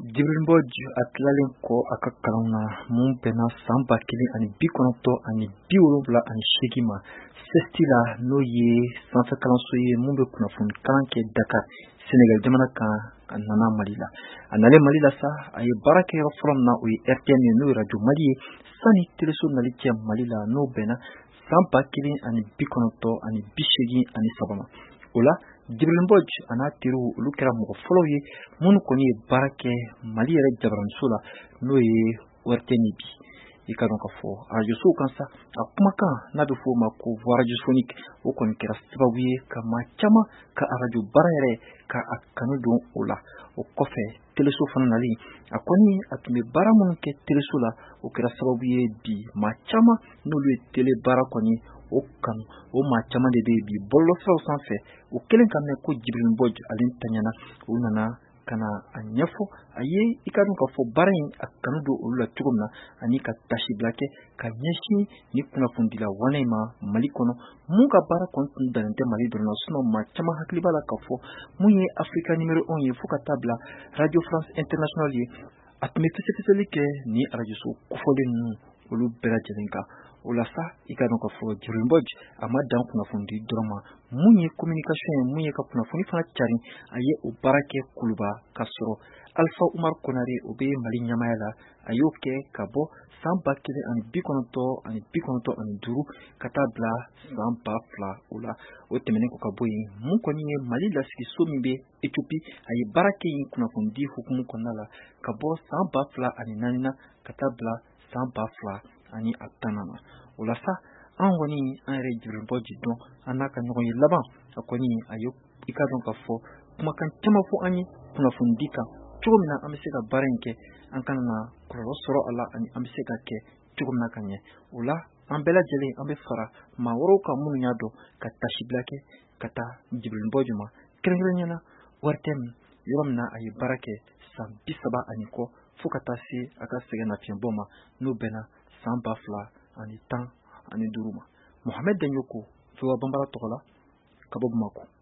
Jibril Mbodj a tilalen kɔ a ka kalan na mun bɛnna san 1978 ma CESTI la n'o ye sanfɛ kalanso ye mun bɛ kunnafoni kalan kɛ Dakar Senegal jamana kan a nana Mali la. A nalen Mali la sa a ye baara kɛ yɔrɔ fɔlɔ min na o ye RTM ye n'o ye Radio Mali ye sani teleso nali cɛ Mali la n'o bɛnna san 1983 ma. O la Jibril Mbodj a n'a teriw olu kɛra mɔgɔ fɔlɔw ye minnu kɔni ye baara kɛ Mali yɛrɛ jabaranso la n'o ye RTM bi. I ka dɔn ka fɔ arajosow kan sa a kumakan n'a bɛ fɔ o ma ko voix radiophonique o kɔni kɛra sababu ye ka maa caman ka arajo baara yɛrɛ ka a kanu don o la. O kɔfɛ teleso fana nali a kɔni a tun bɛ baara minnu kɛ teleso la o kɛra sababu ye bi maa caman n'olu ye tele baara kɔni o kanu o maa caman de bɛ bi bɔlɔlɔsiraw sanfɛ o kelen ka mɛn ko Jibril Mbodj ale tanyana o nana kana a ɲɛfɔ a ye i ka dɔn ka fɔ baara in a kanu don olu la cogo min na ani ka tasibila kɛ ka ɲɛsin ni kunnafonidila wale ma Mali kɔnɔ mun ka baara kɔni tun dannen tɛ Mali dɔrɔn na sinon maa caman hakili b'a la ka fɔ mun ye Africa numéro 1 ye fo ka taa bila Radio France Internationale ye a tun bɛ fɛsɛfɛsɛli kɛ ni arajoso kofɔlen ninnu olu bɛɛ lajɛlen kan. O la sa i ka dɔn ka fɔ Jibril Mbodj a ma dan kunnafonidi dɔrɔn ma mun ye communication ye mun ye ka kunnafoni fana carin a ye o baara kɛ kuluba ka sɔrɔ Alpha Umar Konare o bɛ Mali ɲamaya la a y'o kɛ ka bɔ san 1995 ka taa bila san 2000 o la o tɛmɛnen ko ka bɔ yen mun kɔni ye Mali lasigi so min bɛ Ethiopie a ye baara kɛ yen kunnafonidi hukumu kɔnɔna la ka bɔ san 2004 na ka taa bila san 2010 na. O la sa an kɔni an yɛrɛ Jibril Mbodj dɔn an n'a ka ɲɔgɔn ye laban a kɔni a ye i ka dɔn ka fɔ kumakan caman fɔ an ye kunnafonidi kan cogo min na an bɛ se ka baara in kɛ an kana na kɔlɔlɔ sɔrɔ a la ani an bɛ se ka kɛ cogo min na ka ɲɛ. O la an bɛɛ lajɛlen an bɛ fara maa wɛrɛw kan minnu y'a dɔn ka tasibila kɛ ka taa Jibril Mbodj ma kɛrɛnkɛrɛnnenya la RTM yɔrɔ min na a ye baara kɛ san 30 kɔ fo ka taa se a ka sɛgɛnnafiɲɛbɔ ma n'o bɛnna san 2015 ma. Mohamed Danyoko, VOA Bambara tɔgɔ la ka bɔ Bamako.